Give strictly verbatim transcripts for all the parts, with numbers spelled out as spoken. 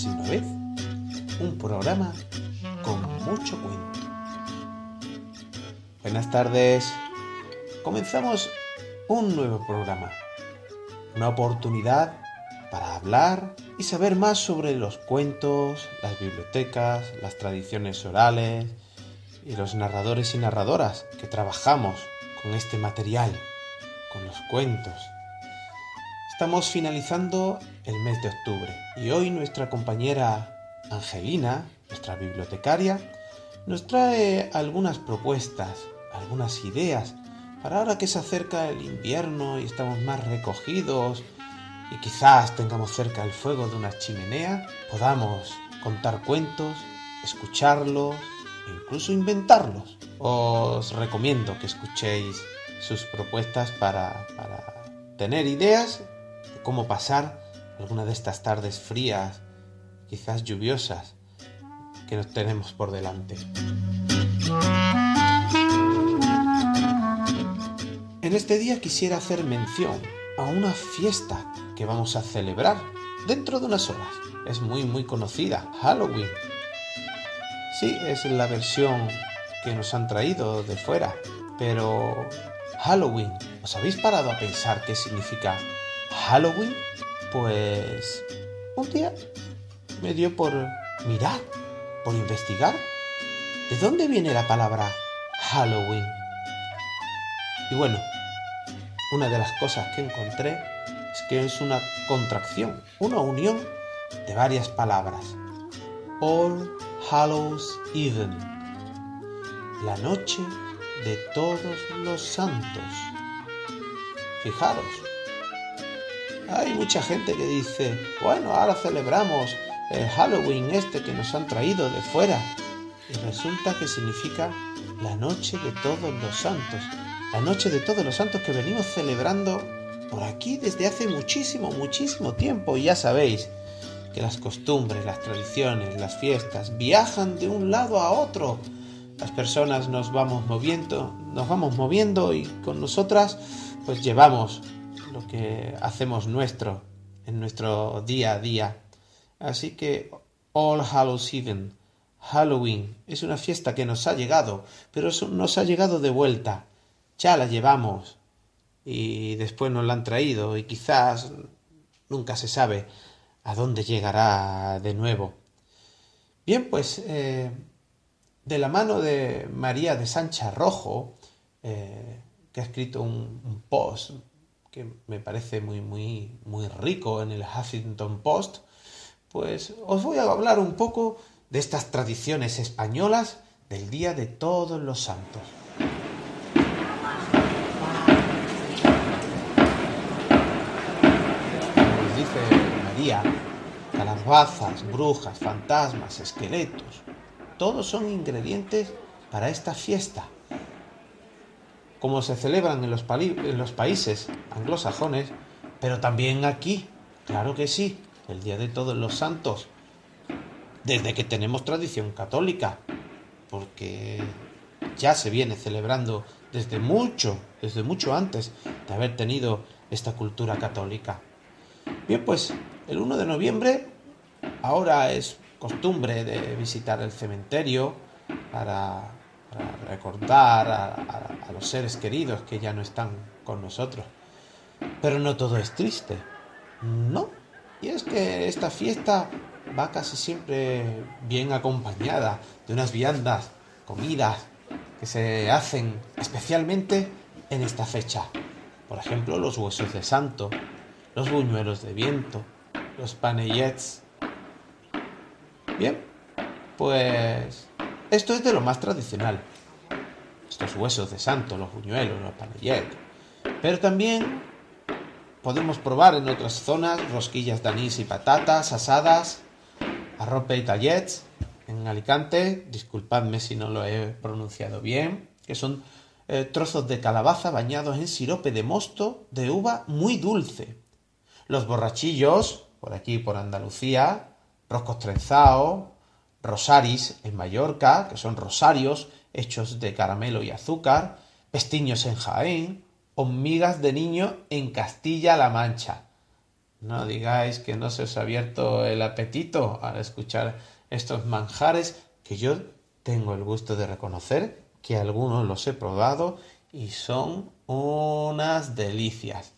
una vez un programa con mucho cuento. Buenas tardes. Comenzamos un nuevo programa. Una oportunidad para hablar y saber más sobre los cuentos, las bibliotecas, las tradiciones orales y los narradores y narradoras que trabajamos con este material, con los cuentos. Estamos finalizando el mes de octubre y hoy nuestra compañera Angelina, nuestra bibliotecaria, nos trae algunas propuestas, algunas ideas para ahora que se acerca el invierno y estamos más recogidos y quizás tengamos cerca el fuego de una chimenea, podamos contar cuentos, escucharlos e incluso inventarlos. Os recomiendo que escuchéis sus propuestas para, para tener ideas de cómo pasar alguna de estas tardes frías, quizás lluviosas, que nos tenemos por delante. En este día quisiera hacer mención a una fiesta que vamos a celebrar dentro de unas horas. Es muy muy conocida, Halloween. Sí, es la versión que nos han traído de fuera, pero Halloween, ¿os habéis parado a pensar qué significa Halloween? Pues un día me dio por mirar, por investigar. ¿De dónde viene la palabra Halloween? Y bueno, una de las cosas que encontré es que es una contracción, una unión de varias palabras. All Hallows Eve, la noche de todos los santos. Fijaros, hay mucha gente que dice, bueno, ahora celebramos el Halloween este que nos han traído de fuera. Y resulta que significa la noche de todos los santos. La noche de todos los santos que venimos celebrando por aquí desde hace muchísimo, muchísimo tiempo. Y ya sabéis que las costumbres, las tradiciones, las fiestas viajan de un lado a otro. Las personas nos vamos moviendo, nos vamos moviendo y con nosotras pues llevamos lo que hacemos nuestro en nuestro día a día. Así que All Hallows Eve, Halloween, es una fiesta que nos ha llegado, pero nos ha llegado de vuelta. Ya la llevamos y después nos la han traído y quizás nunca se sabe a dónde llegará de nuevo. Bien, pues eh, de la mano de María de Sancha Rojo, eh, que ha escrito un, un post que me parece muy, muy, muy rico en el Huffington Post, pues os voy a hablar un poco de estas tradiciones españolas del Día de Todos los Santos. Como dice María, calabazas, brujas, fantasmas, esqueletos, todos son ingredientes para esta fiesta. Como se celebran en los, pali- en los países anglosajones, pero también aquí, claro que sí, el Día de Todos los Santos, desde que tenemos tradición católica, porque ya se viene celebrando desde mucho, desde mucho antes de haber tenido esta cultura católica. Bien, pues el uno de noviembre ahora es costumbre de visitar el cementerio para, para recordar a, a, a los seres queridos que ya no están con nosotros. Pero no todo es triste, no. Y es que esta fiesta va casi siempre bien acompañada de unas viandas, comidas que se hacen especialmente en esta fecha. Por ejemplo, los huesos de santo, los buñuelos de viento, los panellets. Bien, pues esto es de lo más tradicional. Estos huesos de santo, los buñuelos, los panellets. Pero también podemos probar en otras zonas rosquillas de anís y patatas asadas, arrope y tallets en Alicante, disculpadme si no lo he pronunciado bien, que son eh, trozos de calabaza bañados en sirope de mosto de uva muy dulce. Los borrachillos, por aquí por Andalucía, roscos trenzados, rosaris en Mallorca, que son rosarios hechos de caramelo y azúcar, pestiños en Jaén, o migas de niño en Castilla-La Mancha. No digáis que no se os ha abierto el apetito al escuchar estos manjares que yo tengo el gusto de reconocer que algunos los he probado y son unas delicias.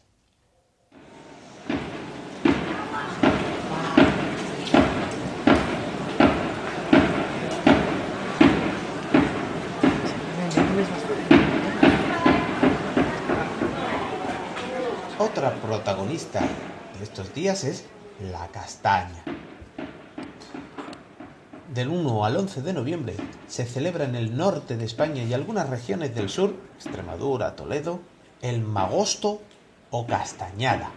Otra protagonista de estos días es la castaña. Del uno al once de noviembre se celebra en el norte de España y algunas regiones del sur, Extremadura, Toledo, el magosto o castañada.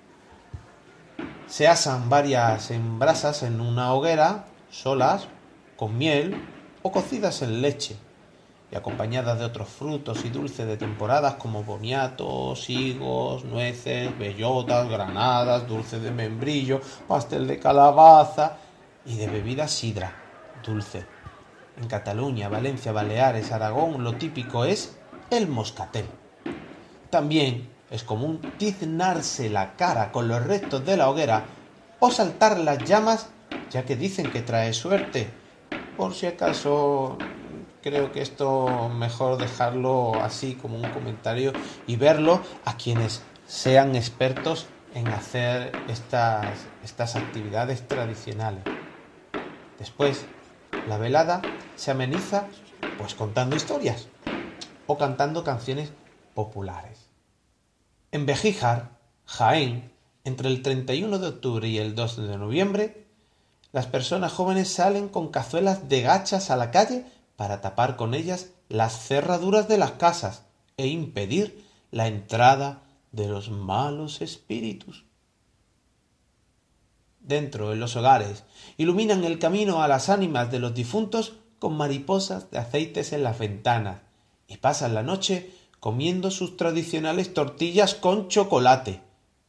Se asan varias en brasas en una hoguera, solas, con miel o cocidas en leche, y acompañadas de otros frutos y dulces de temporadas como boniatos, higos, nueces, bellotas, granadas, dulce de membrillo, pastel de calabaza y de bebida sidra, dulce. En Cataluña, Valencia, Baleares, Aragón, lo típico es el moscatel. También es común tiznarse la cara con los restos de la hoguera o saltar las llamas, ya que dicen que trae suerte. Por si acaso, creo que esto mejor dejarlo así como un comentario y verlo a quienes sean expertos en hacer estas, estas actividades tradicionales. Después, la velada se ameniza pues contando historias o cantando canciones populares. En Bejíjar, Jaén, entre el treinta y uno de octubre y el dos de noviembre, las personas jóvenes salen con cazuelas de gachas a la calle para tapar con ellas las cerraduras de las casas e impedir la entrada de los malos espíritus. Dentro, en los hogares, iluminan el camino a las ánimas de los difuntos con mariposas de aceites en las ventanas y pasan la noche comiendo sus tradicionales tortillas con chocolate.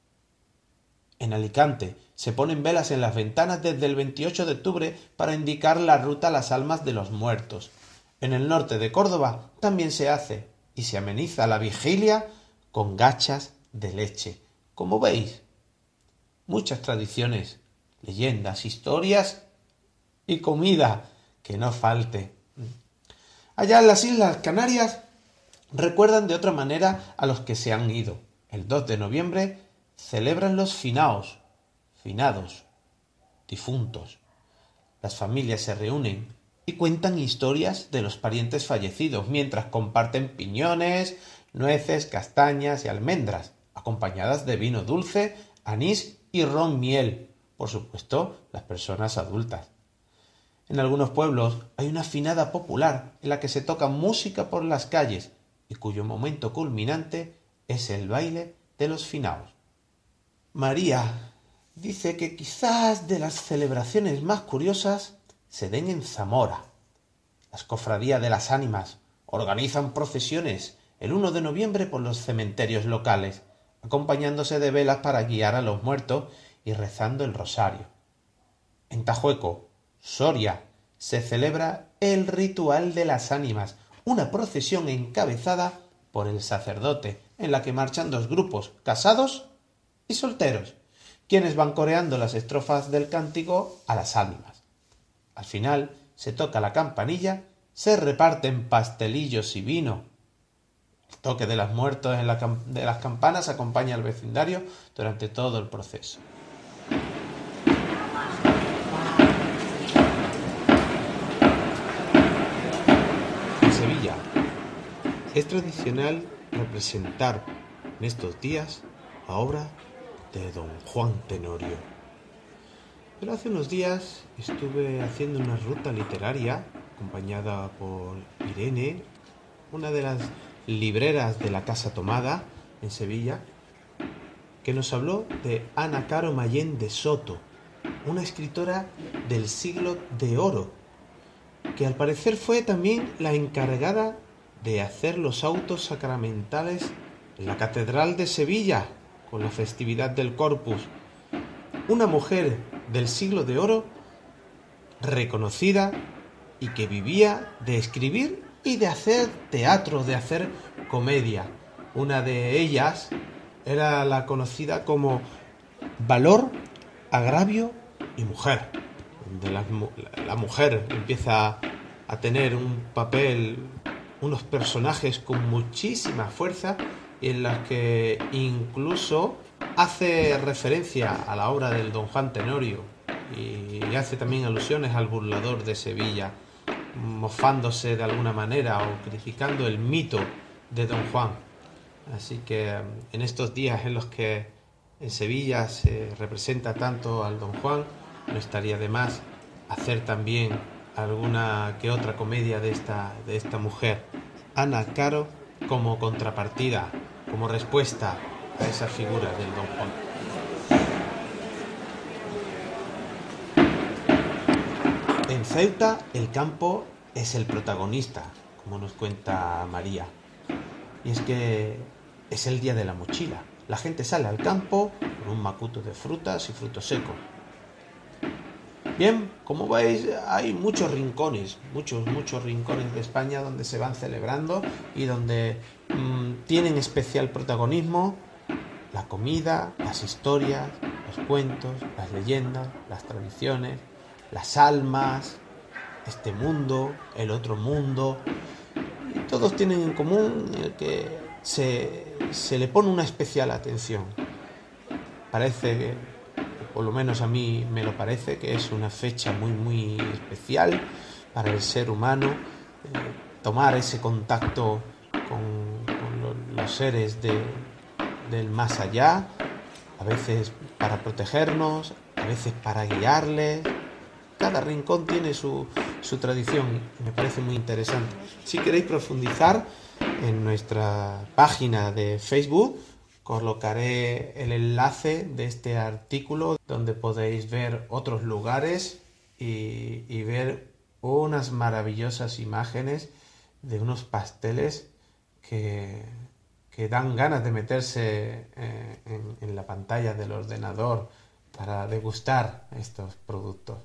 En Alicante se ponen velas en las ventanas desde el veintiocho de octubre para indicar la ruta a las almas de los muertos. En el norte de Córdoba también se hace y se ameniza la vigilia con gachas de leche. Como veis, muchas tradiciones, leyendas, historias y comida, que no falte. Allá en las Islas Canarias recuerdan de otra manera a los que se han ido. El dos de noviembre celebran los finaos, finados, difuntos. Las familias se reúnen y cuentan historias de los parientes fallecidos mientras comparten piñones, nueces, castañas y almendras, acompañadas de vino dulce, anís y ron miel, por supuesto, las personas adultas. En algunos pueblos hay una finada popular en la que se toca música por las calles y cuyo momento culminante es el baile de los finaos. María dice que quizás de las celebraciones más curiosas se den en Zamora. Las cofradías de las ánimas organizan procesiones el uno de noviembre por los cementerios locales, acompañándose de velas para guiar a los muertos y rezando el rosario. En Tajueco, Soria, se celebra el ritual de las ánimas, una procesión encabezada por el sacerdote, en la que marchan dos grupos, casados y solteros, quienes van coreando las estrofas del cántico a las ánimas. Al final se toca la campanilla, se reparten pastelillos y vino. El toque de los muertos en la cam- de las campanas acompaña al vecindario durante todo el proceso. En Sevilla es tradicional representar en estos días la obra de don Juan Tenorio. Pero hace unos días estuve haciendo una ruta literaria acompañada por Irene, una de las libreras de la Casa Tomada en Sevilla, que nos habló de Ana Caro Mayén de Soto, una escritora del siglo de oro, que al parecer fue también la encargada de hacer los autos sacramentales en la Catedral de Sevilla con la festividad del Corpus. Una mujer del siglo de oro reconocida y que vivía de escribir y de hacer teatro, de hacer comedia. Una de ellas era la conocida como valor, agravio y mujer, donde la, la mujer empieza a tener un papel, unos personajes con muchísima fuerza y en las que incluso hace referencia a la obra del Don Juan Tenorio y hace también alusiones al burlador de Sevilla, mofándose de alguna manera o criticando el mito de Don Juan. Así que en estos días en los que en Sevilla se representa tanto al Don Juan, no estaría de más hacer también alguna que otra comedia de esta, de esta mujer, Ana Caro, como contrapartida, como respuesta a esa figura del Don Juan. En Ceuta el campo es el protagonista, como nos cuenta María. Y es que es el día de la mochila. La gente sale al campo con un macuto de frutas y frutos secos. Bien, como veis, hay muchos rincones, muchos, muchos rincones de España donde se van celebrando y donde mmm, tienen especial protagonismo la comida, las historias, los cuentos, las leyendas, las tradiciones, las almas, este mundo, el otro mundo. Y todos tienen en común el que se, se le pone una especial atención. Parece que, por lo menos a mí me lo parece, que es una fecha muy muy especial para el ser humano, eh, tomar ese contacto con, con lo, los seres de, del más allá, a veces para protegernos, a veces para guiarles. Cada rincón tiene su, su tradición y me parece muy interesante. Si queréis profundizar, en nuestra página de Facebook colocaré el enlace de este artículo donde podéis ver otros lugares y, y ver unas maravillosas imágenes de unos pasteles que, que dan ganas de meterse eh, en, en la pantalla del ordenador para degustar estos productos.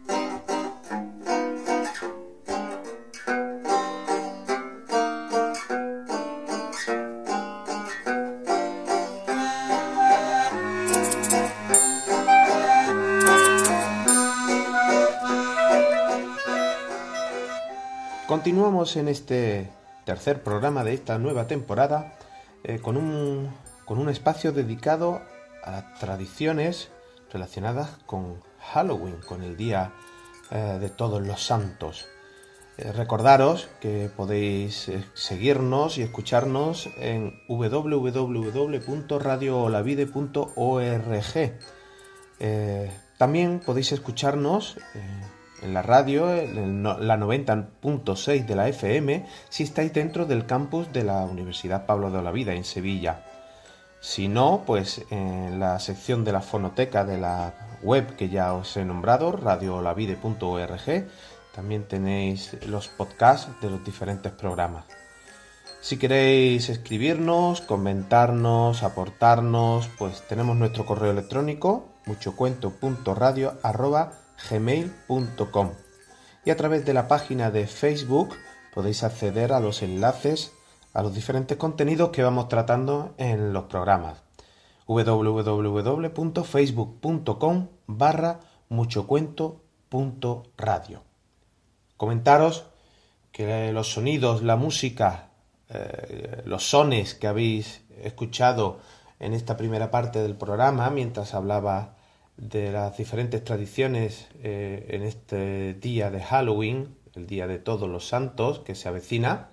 Continuamos en este tercer programa de esta nueva temporada eh, con, un, con un espacio dedicado a las tradiciones relacionadas con Halloween, con el Día eh, de Todos los Santos. Eh, recordaros que podéis eh, seguirnos y escucharnos en doble u doble u doble u punto radio olavide punto org. Eh, también podéis escucharnos eh, en la radio, en la noventa punto seis de la F M, si estáis dentro del campus de la Universidad Pablo de Olavide en Sevilla. Si no, pues en la sección de la fonoteca de la web que ya os he nombrado, radio olavide punto org, también tenéis los podcasts de los diferentes programas. Si queréis escribirnos, comentarnos, aportarnos, pues tenemos nuestro correo electrónico muchocuento punto radio arroba gmail punto com y a través de la página de Facebook podéis acceder a los enlaces a los diferentes contenidos que vamos tratando en los programas. doble u doble u doble u punto facebook punto com barra muchocuento punto radio. Comentaros que los sonidos, la música, eh, los sones que habéis escuchado en esta primera parte del programa mientras hablaba de las diferentes tradiciones eh, en este día de Halloween, el Día de Todos los Santos que se avecina,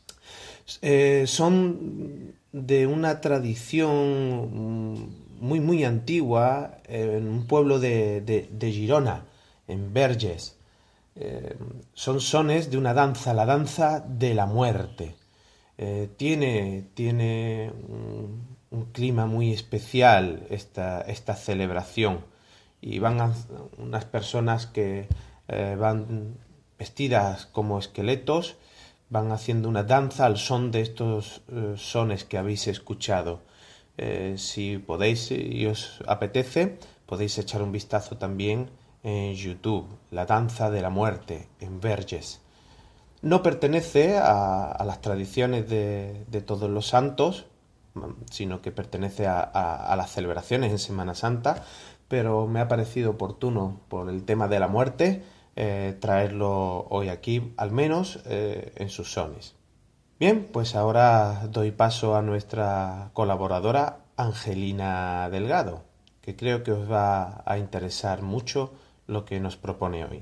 eh, son de una tradición muy muy antigua en un pueblo de, de, de Girona, en Verges. Eh, son sones de una danza, la danza de la muerte. Eh, tiene tiene un, un clima muy especial esta, esta celebración y van a, unas personas que eh, van vestidas como esqueletos, van haciendo una danza al son de estos eh, sones que habéis escuchado. Eh, si podéis y os apetece, podéis echar un vistazo también en YouTube, la danza de la muerte en Verges. No pertenece a, a las tradiciones de, de todos los santos, sino que pertenece a, a, a las celebraciones en Semana Santa, pero me ha parecido oportuno por el tema de la muerte eh, traerlo hoy aquí, al menos eh, en sus sones. Bien, pues ahora doy paso a nuestra colaboradora Angelina Delgado, que creo que os va a interesar mucho lo que nos propone hoy.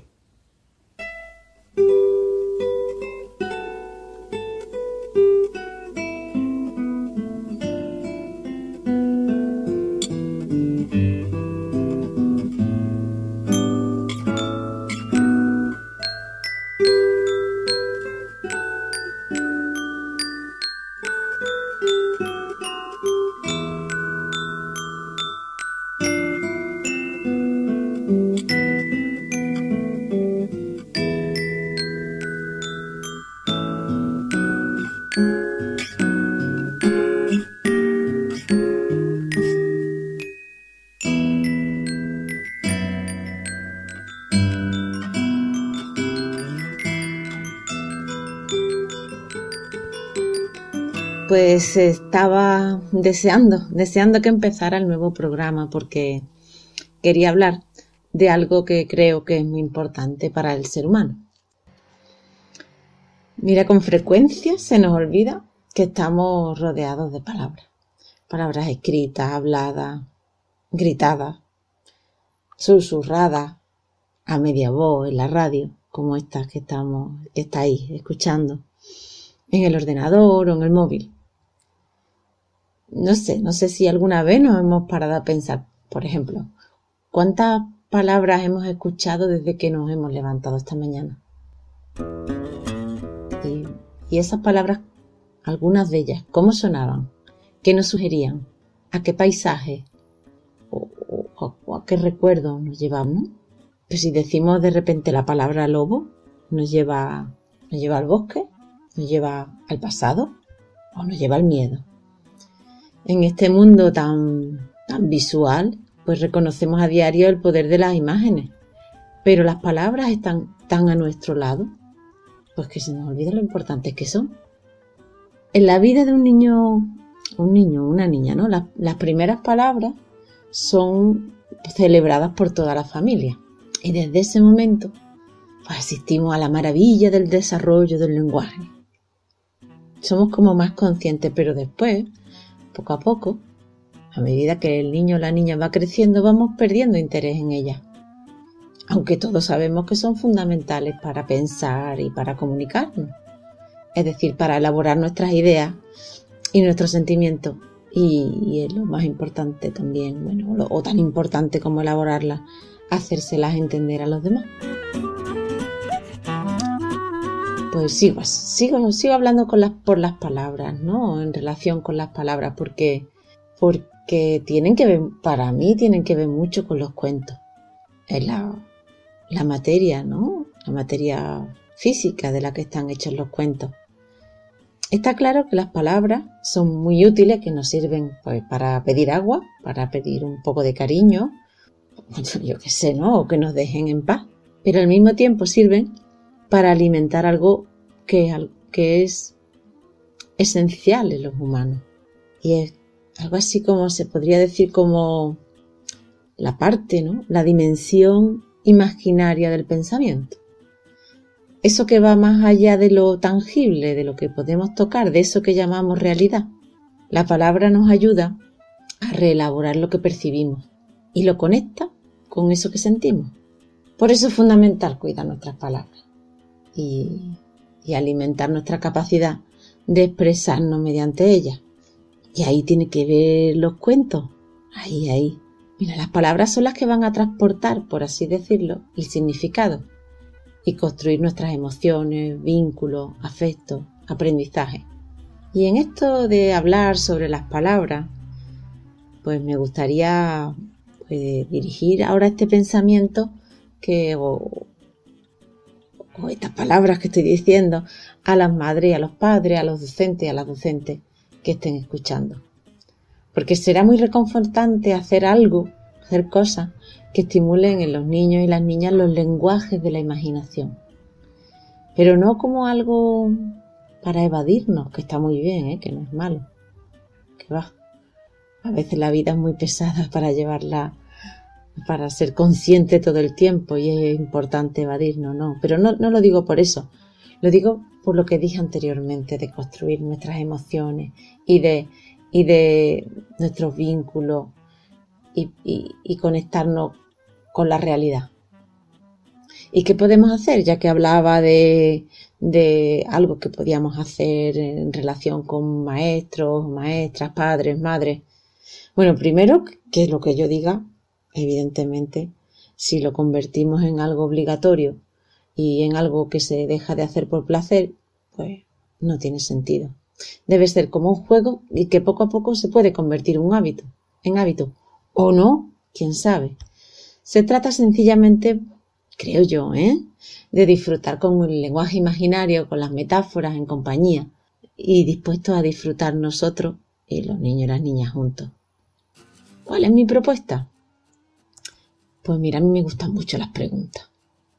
Pues estaba deseando, deseando que empezara el nuevo programa porque quería hablar de algo que creo que es muy importante para el ser humano. Mira, con frecuencia se nos olvida que estamos rodeados de palabras. Palabras escritas, habladas, gritadas, susurradas, a media voz en la radio, como estas que estamos, que estáis escuchando, en el ordenador o en el móvil. No sé, no sé si alguna vez nos hemos parado a pensar, por ejemplo, ¿cuántas palabras hemos escuchado desde que nos hemos levantado esta mañana? Y, y esas palabras, algunas de ellas, ¿cómo sonaban? ¿Qué nos sugerían? ¿A qué paisaje? ¿O, o, o a qué recuerdo nos llevamos? Pues si decimos de repente la palabra lobo, ¿nos lleva, nos lleva al bosque? ¿Nos lleva al pasado? ¿O nos lleva al miedo? En este mundo tan, tan visual, pues reconocemos a diario el poder de las imágenes, pero las palabras están tan a nuestro lado, pues que se nos olvida lo importantes que son. En la vida de un niño, un niño o una niña, ¿no? Las, las primeras palabras son celebradas por toda la familia, y desde ese momento pues asistimos a la maravilla del desarrollo del lenguaje. Somos como más conscientes, pero después, poco a poco, a medida que el niño o la niña va creciendo, vamos perdiendo interés en ellas. Aunque todos sabemos que son fundamentales para pensar y para comunicarnos. Es decir, para elaborar nuestras ideas y nuestros sentimientos. Y, y es lo más importante también, bueno, lo, o tan importante como elaborarlas, hacérselas entender a los demás. Pues sigo, sigo, sigo hablando con las, por las palabras, ¿no? En relación con las palabras, porque, porque tienen que ver, para mí tienen que ver mucho con los cuentos. Es la, la materia, ¿no? La materia física de la que están hechos los cuentos. Está claro que las palabras son muy útiles, que nos sirven pues, para pedir agua, para pedir un poco de cariño, yo qué sé, ¿no? O que nos dejen en paz. Pero al mismo tiempo sirven para alimentar algo que, que es esencial en los humanos. Y es algo así como se podría decir como la parte, ¿no? La dimensión imaginaria del pensamiento. Eso que va más allá de lo tangible, de lo que podemos tocar, de eso que llamamos realidad. La palabra nos ayuda a reelaborar lo que percibimos y lo conecta con eso que sentimos. Por eso es fundamental cuidar nuestras palabras. Y, y alimentar nuestra capacidad de expresarnos mediante ellas. Y ahí tiene que ver los cuentos. Ahí, ahí. Mira, las palabras son las que van a transportar, por así decirlo, el significado y construir nuestras emociones, vínculos, afectos, aprendizaje. Y en esto de hablar sobre las palabras, pues me gustaría pues, dirigir ahora este pensamiento que... O, o estas palabras que estoy diciendo a las madres y a los padres, a los docentes y a las docentes que estén escuchando. Porque será muy reconfortante hacer algo, hacer cosas que estimulen en los niños y las niñas los lenguajes de la imaginación. Pero no como algo para evadirnos, que está muy bien, ¿eh? Que no es malo. Que va. A veces la vida es muy pesada para llevarla, para ser consciente todo el tiempo y es importante evadirnos, ¿no? Pero no, no lo digo por eso, lo digo por lo que dije anteriormente, de construir nuestras emociones y de, y de nuestros vínculos y, y, y conectarnos con la realidad. ¿Y qué podemos hacer? Ya que hablaba de, de algo que podíamos hacer en relación con maestros, maestras, padres, madres. Bueno, primero, que lo que yo diga, evidentemente, si lo convertimos en algo obligatorio y en algo que se deja de hacer por placer, pues no tiene sentido. Debe ser como un juego y que poco a poco se puede convertir en un hábito, en hábito. O no, quién sabe. Se trata sencillamente, creo yo, ¿eh? de disfrutar con el lenguaje imaginario, con las metáforas en compañía y dispuestos a disfrutar nosotros y los niños y las niñas juntos. ¿Cuál es mi propuesta? Pues mira, a mí me gustan mucho las preguntas.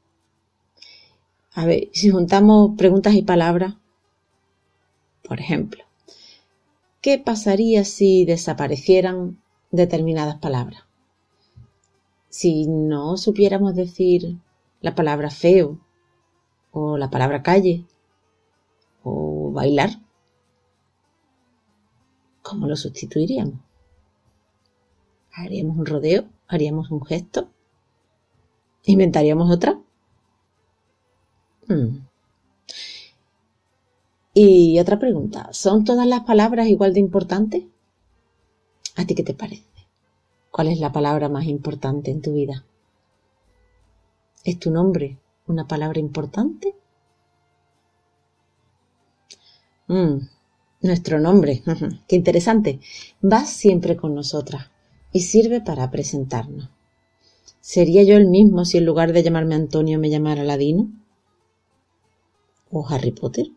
A ver, si juntamos preguntas y palabras, por ejemplo, ¿qué pasaría si desaparecieran determinadas palabras? Si no supiéramos decir la palabra feo, o la palabra calle, o bailar, ¿cómo lo sustituiríamos? ¿Haríamos un rodeo? ¿Haríamos un gesto? ¿Inventaríamos otra? Hmm. Y otra pregunta, ¿son todas las palabras igual de importantes? ¿A ti qué te parece? ¿Cuál es la palabra más importante en tu vida? ¿Es tu nombre una palabra importante? Mm, nuestro nombre, qué interesante, va siempre con nosotras y sirve para presentarnos. ¿Sería yo el mismo si en lugar de llamarme Antonio me llamara Aladino? ¿O Harry Potter?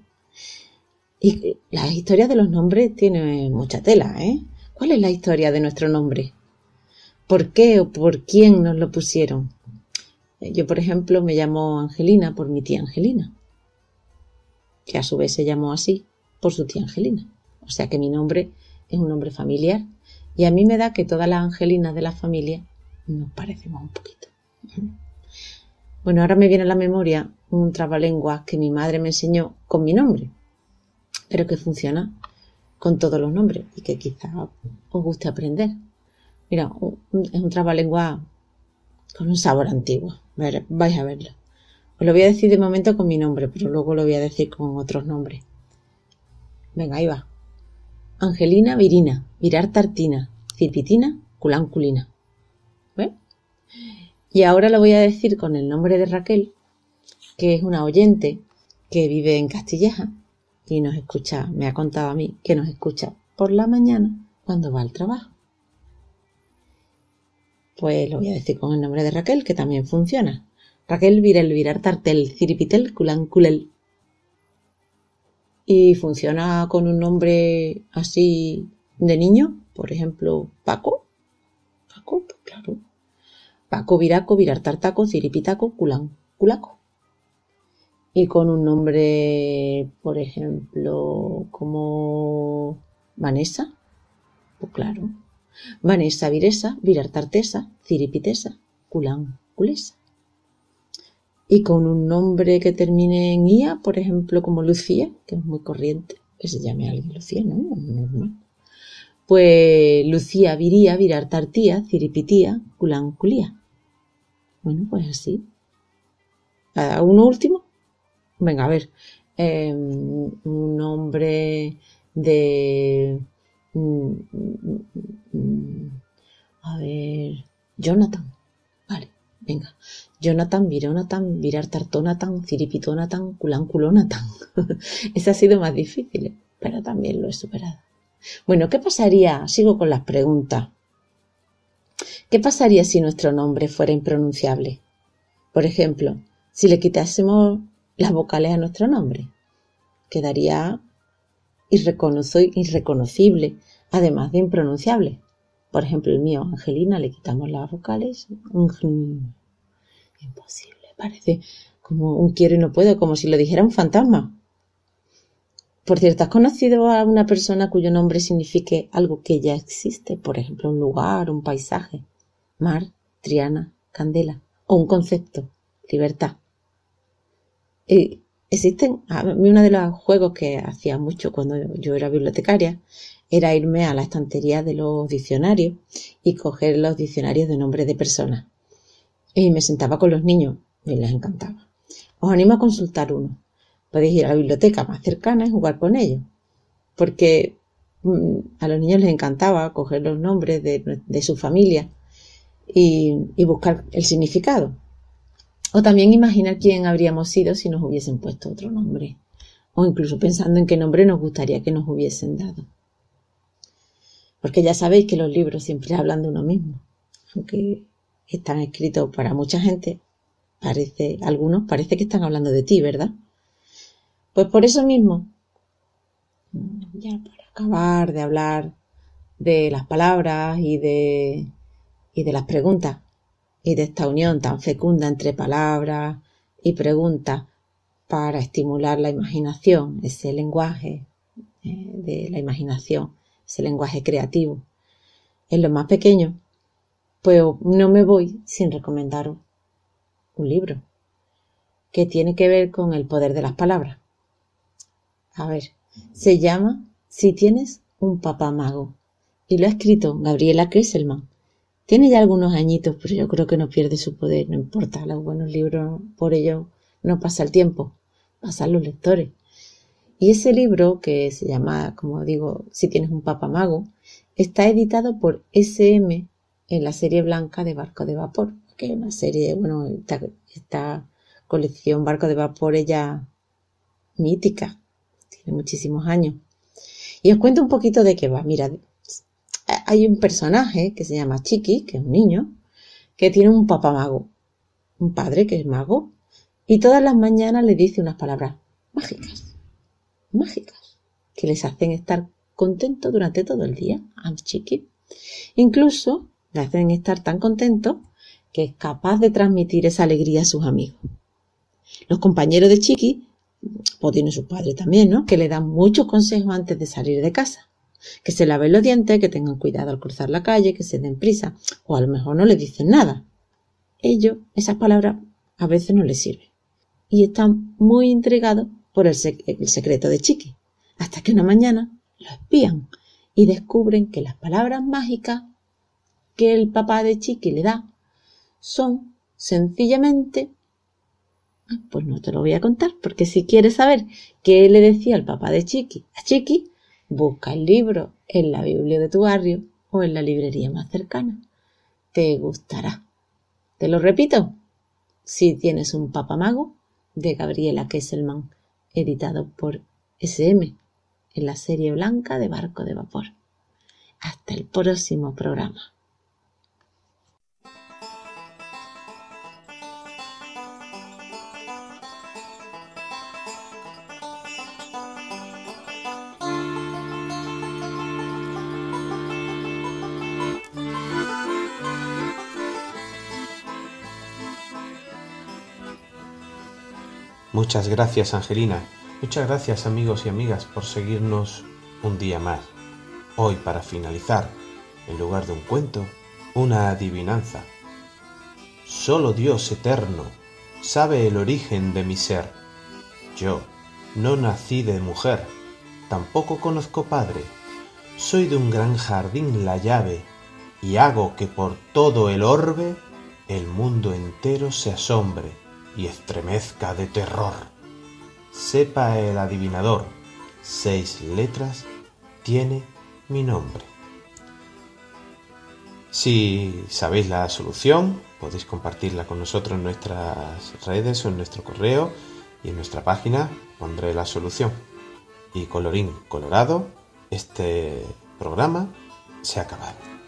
Y las historias de los nombres tienen mucha tela, ¿eh? ¿Cuál es la historia de nuestro nombre? ¿Por qué o por quién nos lo pusieron? Yo, por ejemplo, me llamo Angelina por mi tía Angelina, que a su vez se llamó así por su tía Angelina. O sea que mi nombre es un nombre familiar y a mí me da que todas las Angelinas de la familia nos parecemos un poquito. Bueno, ahora me viene a la memoria un trabalenguas que mi madre me enseñó con mi nombre, pero que funciona con todos los nombres y que quizás os guste aprender. Mira, es un trabalenguas con un sabor antiguo. Vais a verlo. Os lo voy a decir de momento con mi nombre, pero luego lo voy a decir con otros nombres. Venga, ahí va. Angelina Virina, Virar Tartina, Cirpitina, Culanculina. ¿Ves? Y ahora lo voy a decir con el nombre de Raquel, que es una oyente que vive en Castilleja y nos escucha, me ha contado a mí, que nos escucha por la mañana cuando va al trabajo. Pues lo voy a decir con el nombre de Raquel, que también funciona. Raquel Virel, Virar Tartel, Ciripitel, Culanculel. Y funciona con un nombre así de niño, por ejemplo, Paco. Paco, pues claro. Paco Viraco, Virar Tartaco, Ciripitaco, Culán, Culaco. Y con un nombre, por ejemplo, como Vanessa, pues claro. Vanessa Viresa, Virar Tartesa, Ciripitesa, Culán, Culesa. Y con un nombre que termine en ia, por ejemplo, como Lucía, que es muy corriente, que se llame alguien Lucía, ¿no? Normal. Pues Lucía Viría, Virar Tartía, Ciripitía, Culán, Culía. Bueno, pues así. ¿Uno último? Venga, a ver. Eh, un nombre de... A ver... Jonathan. Vale, venga. Jonathan, Vironathan, Virar Tartonathan, Ciripitonathan, Culán, Culonathan. Ese ha sido más difícil, pero también lo he superado. Bueno, ¿qué pasaría? Sigo con las preguntas. ¿Qué pasaría si nuestro nombre fuera impronunciable? Por ejemplo, si le quitásemos las vocales a nuestro nombre, quedaría irreconocible, además de impronunciable. Por ejemplo, el mío, Angelina, le quitamos las vocales. Imposible, parece como un quiero y no puedo, como si lo dijera un fantasma. Por cierto, ¿has conocido a una persona cuyo nombre signifique algo que ya existe? Por ejemplo, un lugar, un paisaje, mar, Triana, Candela, o un concepto, libertad. Y existen, a mí uno de los juegos que hacía mucho cuando yo era bibliotecaria era irme a la estantería de los diccionarios y coger los diccionarios de nombres de personas. Y me sentaba con los niños y les encantaba. Os animo a consultar uno. Podéis ir a la biblioteca más cercana y jugar con ellos. Porque mmm, a los niños les encantaba coger los nombres de, de su familia y, y buscar el significado. O también imaginar quién habríamos sido si nos hubiesen puesto otro nombre. O incluso pensando en qué nombre nos gustaría que nos hubiesen dado. Porque ya sabéis que los libros siempre hablan de uno mismo. Aunque están escritos para mucha gente, parece, algunos parece que están hablando de ti, ¿verdad? Pues por eso mismo, ya para acabar de hablar de las palabras y de, y de las preguntas, y de esta unión tan fecunda entre palabras y preguntas para estimular la imaginación, ese lenguaje eh, de la imaginación, ese lenguaje creativo, en lo más pequeño, pues no me voy sin recomendaros un libro que tiene que ver con el poder de las palabras. A ver, se llama Si tienes un papá mago y lo ha escrito Gabriela Kesselman. Tiene ya algunos añitos, pero yo creo que no pierde su poder, no importa, los buenos libros, por ello no pasa el tiempo, pasan los lectores. Y ese libro, que se llama, como digo, Si tienes un papá mago, está editado por ese eme en la serie blanca de Barco de Vapor, que es una serie, bueno, esta, esta colección Barco de Vapor es ya mítica, tiene muchísimos años. Y os cuento un poquito de qué va. Mira, hay un personaje que se llama Chiqui, que es un niño, que tiene un papá mago, un padre que es mago, y todas las mañanas le dice unas palabras mágicas, mágicas, que les hacen estar contentos durante todo el día a Chiqui. Incluso le hacen estar tan contentos que es capaz de transmitir esa alegría a sus amigos. Los compañeros de Chiqui, pues tiene su padre también, ¿no?, que le dan muchos consejos antes de salir de casa. Que se laven los dientes, que tengan cuidado al cruzar la calle, que se den prisa, o a lo mejor no le dicen nada. Ellos, esas palabras, a veces no les sirven. Y están muy intrigados por el, sec- el secreto de Chiqui, hasta que una mañana lo espían y descubren que las palabras mágicas que el papá de Chiqui le da son sencillamente... Pues no te lo voy a contar, porque si quieres saber qué le decía el papá de Chiqui a Chiqui, busca el libro en la Biblia de tu barrio o en la librería más cercana. Te gustará. Te lo repito. Si tienes un papá mago, de Gabriela Kesselman, editado por ese eme en la serie blanca de Barco de Vapor. Hasta el próximo programa. Muchas gracias, Angelina. Muchas gracias, amigos y amigas, por seguirnos un día más. Hoy, para finalizar, en lugar de un cuento, una adivinanza. Solo Dios eterno sabe el origen de mi ser. Yo no nací de mujer, tampoco conozco padre. Soy de un gran jardín la llave y hago que por todo el orbe el mundo entero se asombre y estremezca de terror. Sepa el adivinador, seis letras tiene mi nombre. Si sabéis la solución, podéis compartirla con nosotros en nuestras redes o en nuestro correo, y en nuestra página pondré la solución. Y colorín colorado, este programa se ha acabado.